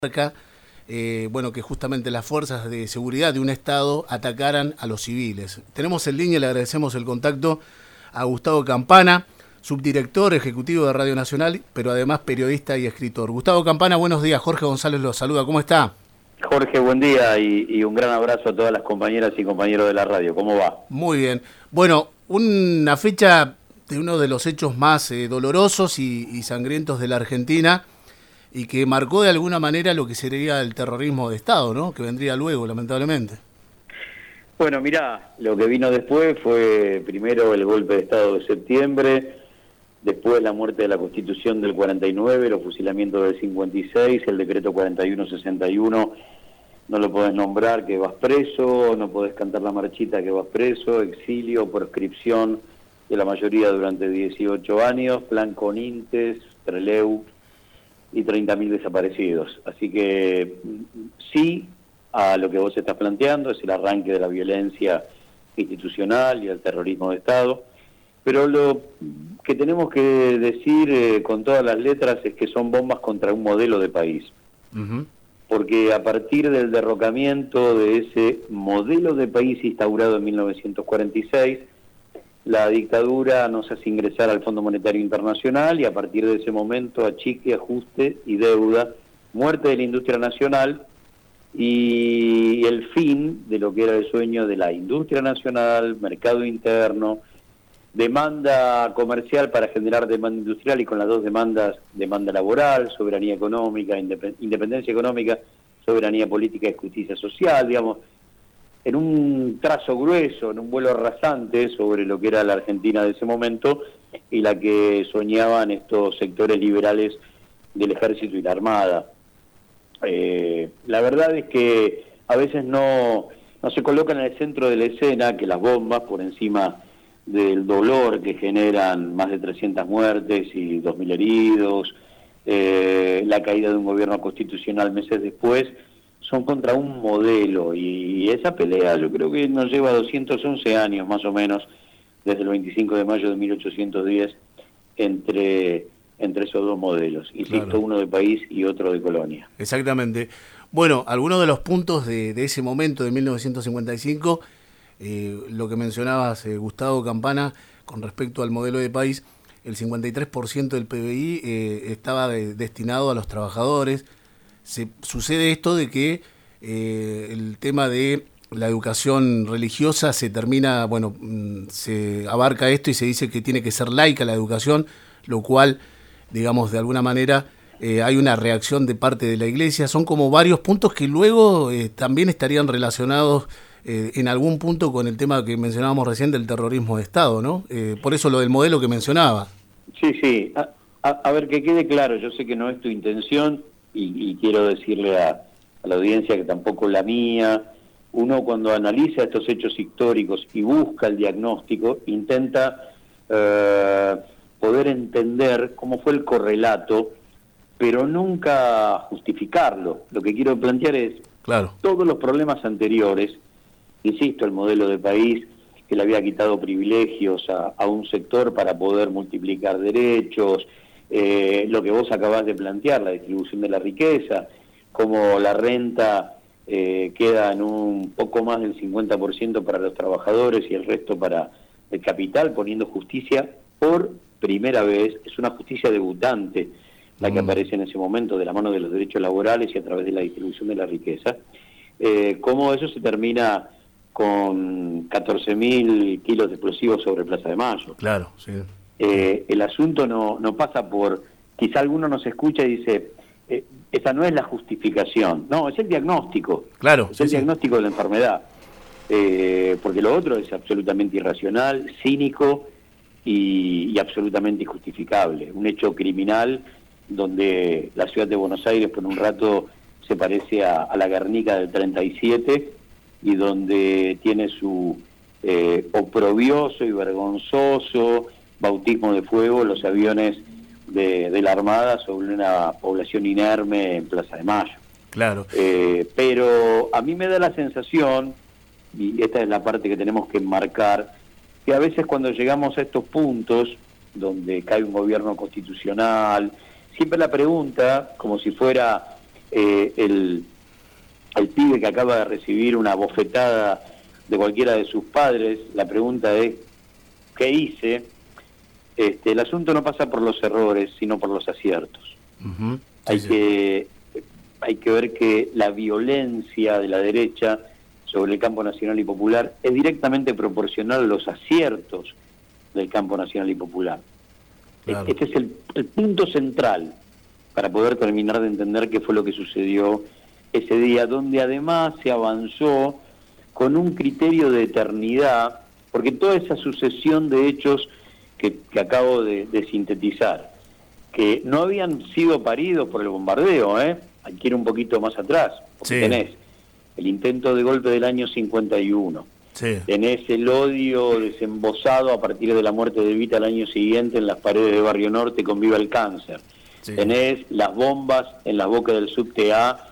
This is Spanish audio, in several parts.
bueno, que justamente las fuerzas de seguridad de un Estado atacaran a los civiles. Tenemos en línea, le agradecemos el contacto a Gustavo Campana, subdirector ejecutivo de Radio Nacional, pero además periodista y escritor. Gustavo Campana, buenos días. Jorge González lo saluda. ¿Cómo está? Jorge, buen día y un gran abrazo a todas las compañeras y compañeros de la radio. ¿Cómo va? Muy bien. Bueno, una fecha de uno de los hechos más dolorosos y sangrientos de la Argentina, y que marcó de alguna manera lo que sería el terrorismo de Estado, ¿no? Que vendría luego, lamentablemente. Bueno, mirá, lo que vino después fue primero el golpe de Estado de septiembre, después la muerte de la Constitución del 49, los fusilamientos del 56, el decreto 4161, no lo podés nombrar que vas preso, no podés cantar la marchita que vas preso, exilio, proscripción de la mayoría durante 18 años, plan Conintes, Trelew y 30.000 desaparecidos. Así que sí a lo que vos estás planteando, es el arranque de la violencia institucional y el terrorismo de Estado, pero lo que tenemos que decir con todas las letras es que son bombas contra un modelo de país. Porque a partir del derrocamiento de ese modelo de país instaurado en 1946, la dictadura nos hace ingresar al Fondo Monetario Internacional y a partir de ese momento achique, ajuste y deuda, muerte de la industria nacional y el fin de lo que era el sueño de la industria nacional, mercado interno, demanda comercial para generar demanda industrial y con las dos demandas, demanda laboral, soberanía económica, independencia económica, soberanía política y justicia social, digamos, en un trazo grueso, en un vuelo rasante sobre lo que era la Argentina de ese momento y la que soñaban estos sectores liberales del ejército y la armada. La verdad es que a veces no se colocan en el centro de la escena que las bombas, por encima del dolor que generan más de 300 muertes y 2.000 heridos, la caída de un gobierno constitucional meses después, son contra un modelo, y esa pelea yo creo que nos lleva 211 años más o menos, desde el 25 de mayo de 1810, entre esos dos modelos, insisto, claro. Uno de país y otro de colonia. Exactamente. Bueno, algunos de los puntos de ese momento, de 1955, lo que mencionabas, Gustavo Campana, con respecto al modelo de país, el 53% del PBI estaba destinado a los trabajadores. Sucede esto de que el tema de la educación religiosa se termina, bueno, se abarca esto y se dice que tiene que ser laica la educación, lo cual, digamos, de alguna manera hay una reacción de parte de la Iglesia. Son como varios puntos que luego también estarían relacionados en algún punto con el tema que mencionábamos recién del terrorismo de Estado, ¿no? Por eso lo del modelo que mencionaba. Sí. A ver, que quede claro, yo sé que no es tu intención, y quiero decirle a la audiencia que tampoco la mía. Uno cuando analiza estos hechos históricos y busca el diagnóstico, intenta poder entender cómo fue el correlato, pero nunca justificarlo. Lo que quiero plantear es, claro, todos los problemas anteriores, insisto, el modelo de país que le había quitado privilegios a un sector para poder multiplicar derechos, lo que vos acabás de plantear, la distribución de la riqueza, como la renta queda en un poco más del 50% para los trabajadores y el resto para el capital, poniendo justicia por primera vez. Es una justicia debutante la que aparece en ese momento, de la mano de los derechos laborales y a través de la distribución de la riqueza. Cómo eso se termina con 14.000 kilos de explosivos sobre Plaza de Mayo. Claro, sí. El asunto no pasa por, quizá alguno nos escucha y dice, esa no es la justificación, no, es el diagnóstico, claro, es el diagnóstico de la enfermedad, porque lo otro es absolutamente irracional, cínico y absolutamente injustificable, un hecho criminal donde la ciudad de Buenos Aires por un rato se parece a la Guernica del 37 y donde tiene su oprobioso y vergonzoso bautismo de fuego los aviones de la Armada sobre una población inerme en Plaza de Mayo. Claro. Pero a mí me da la sensación, y esta es la parte que tenemos que enmarcar, que a veces cuando llegamos a estos puntos, donde cae un gobierno constitucional, siempre la pregunta, como si fuera el pibe que acaba de recibir una bofetada de cualquiera de sus padres, la pregunta es, ¿qué hice? El asunto no pasa por los errores, sino por los aciertos. Uh-huh. Hay que ver que la violencia de la derecha sobre el campo nacional y popular es directamente proporcional a los aciertos del campo nacional y popular. Claro. Este es el punto central para poder terminar de entender qué fue lo que sucedió ese día, donde además se avanzó con un criterio de eternidad, porque toda esa sucesión de hechos que acabo de sintetizar, que no habían sido paridos por el bombardeo, hay que ir un poquito más atrás, porque sí. Tenés el intento de golpe del año 51, sí. Tenés el odio desembosado a partir de la muerte de Evita el año siguiente en las paredes de Barrio Norte con Viva el Cáncer, sí. Tenés las bombas en la boca del subte A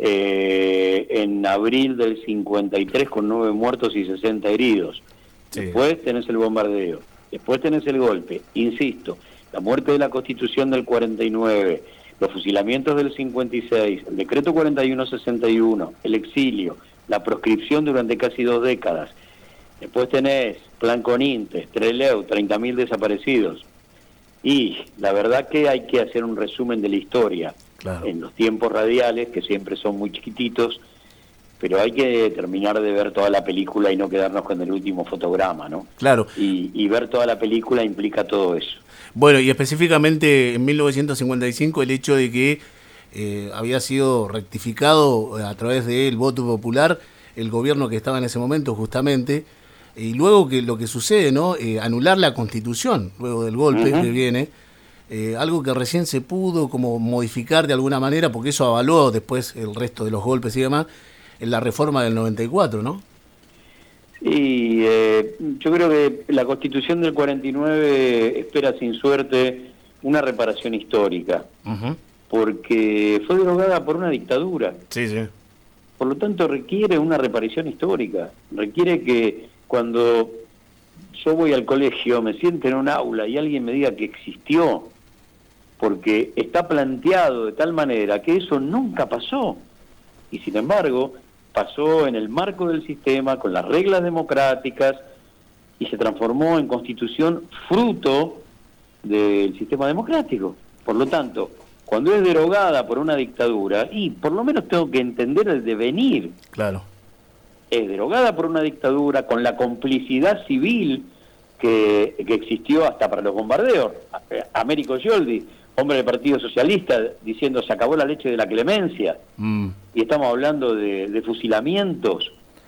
en abril del 53 con 9 muertos y 60 heridos, sí. Después tenés el bombardeo, después tenés el golpe, insisto, la muerte de la Constitución del 49, los fusilamientos del 56, el decreto 4161, el exilio, la proscripción durante casi 2 décadas. Después tenés Plan Conintes, Trelew, 30.000 desaparecidos. Y la verdad que hay que hacer un resumen de la historia, claro. En los tiempos radiales, que siempre son muy chiquititos, pero hay que terminar de ver toda la película y no quedarnos con el último fotograma, ¿no? Claro. Y ver toda la película implica todo eso. Bueno, y específicamente en 1955 el hecho de que había sido rectificado a través del voto popular el gobierno que estaba en ese momento justamente, y luego que lo que sucede, ¿no? Anular la Constitución, luego del golpe que viene, algo que recién se pudo como modificar de alguna manera, porque eso avaló después el resto de los golpes y demás, en la reforma del 94, ¿no? Y yo creo que la Constitución del 49 espera sin suerte una reparación histórica, porque fue derogada por una dictadura. Sí, sí. Por lo tanto, requiere una reparación histórica. Requiere que cuando yo voy al colegio, me siente en un aula y alguien me diga que existió, porque está planteado de tal manera que eso nunca pasó. Y sin embargo, pasó en el marco del sistema, con las reglas democráticas, y se transformó en constitución fruto del sistema democrático. Por lo tanto, cuando es derogada por una dictadura, y por lo menos tengo que entender el devenir. Claro. Es derogada por una dictadura con la complicidad civil que existió hasta para los bombardeos. Américo Scioldi, hombre del Partido Socialista, diciendo se acabó la leche de la clemencia, y estamos hablando de fusilamientos.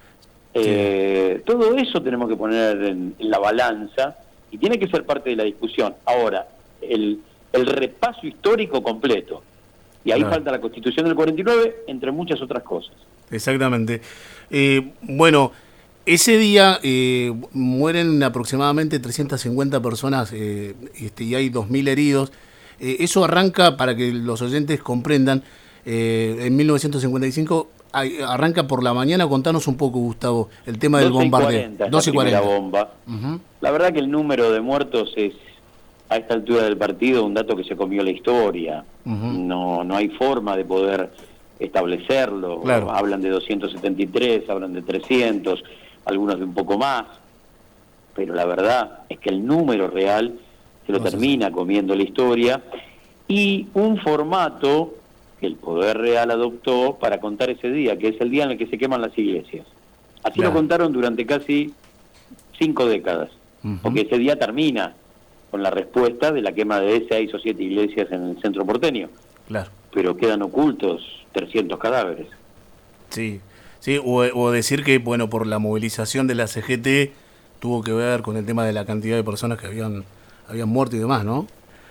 Sí. Todo eso tenemos que poner en la balanza y tiene que ser parte de la discusión. Ahora, el repaso histórico completo, y ahí falta la Constitución del 49, entre muchas otras cosas. Exactamente. Bueno, ese día mueren aproximadamente 350 personas y hay 2.000 heridos. Eso arranca, para que los oyentes comprendan, en 1955, arranca por la mañana. Contanos un poco, Gustavo, el tema del bombardeo. 12:40 la bomba. La verdad que el número de muertos es, a esta altura del partido, un dato que se comió la historia. No hay forma de poder establecerlo. Claro. Hablan de 273, hablan de 300, algunos de un poco más, pero la verdad es que el número real se lo termina comiendo la historia, y un formato que el Poder Real adoptó para contar ese día, que es el día en el que se queman las iglesias. Así lo contaron durante casi 5 décadas, porque ese día termina con la respuesta de la quema de 6 o 7 iglesias en el centro porteño. Claro. Pero quedan ocultos 300 cadáveres. Sí, sí, o decir que, bueno, por la movilización de la CGT tuvo que ver con el tema de la cantidad de personas que habían muerto y demás, ¿no?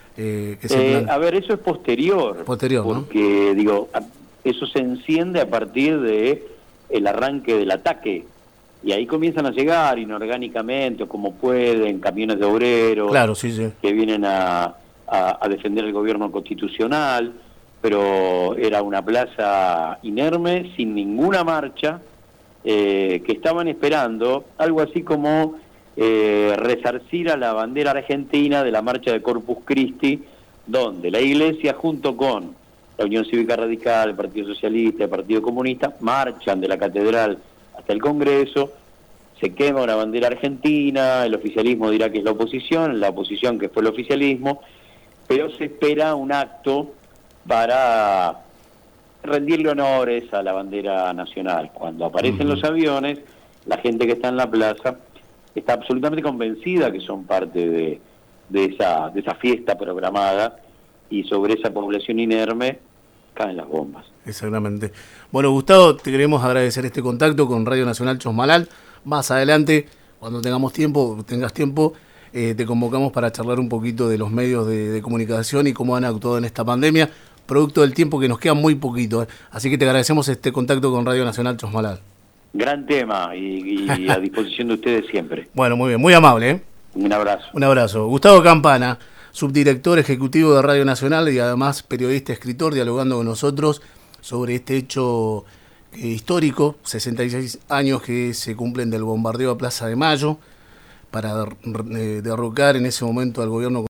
A ver, eso es posterior. Posterior, ¿no? Porque, digo, eso se enciende a partir de el arranque del ataque. Y ahí comienzan a llegar inorgánicamente, o como pueden, camiones de obreros, claro, sí, sí, que vienen a defender el gobierno constitucional, pero era una plaza inerme, sin ninguna marcha, que estaban esperando algo así como resarcir a la bandera argentina de la marcha de Corpus Christi, donde la iglesia, junto con la Unión Cívica Radical, el Partido Socialista, el Partido Comunista, marchan de la catedral hasta el Congreso, se quema una bandera argentina, el oficialismo dirá que es la oposición que fue el oficialismo, pero se espera un acto para rendirle honores a la bandera nacional. Cuando aparecen los aviones, la gente que está en la plaza está absolutamente convencida que son parte de esa fiesta programada, y sobre esa población inerme caen las bombas. Exactamente. Bueno, Gustavo, te queremos agradecer este contacto con Radio Nacional Chosmalal. Más adelante, cuando tengas tiempo, te convocamos para charlar un poquito de los medios de comunicación y cómo han actuado en esta pandemia, producto del tiempo que nos queda muy poquito. Así que te agradecemos este contacto con Radio Nacional Chosmalal. Gran tema y a disposición de ustedes siempre. Bueno, muy bien, muy amable, ¿eh? Un abrazo. Un abrazo. Gustavo Campana, subdirector ejecutivo de Radio Nacional y además periodista, escritor, dialogando con nosotros sobre este hecho histórico, 66 años que se cumplen del bombardeo a Plaza de Mayo, para derrocar en ese momento al gobierno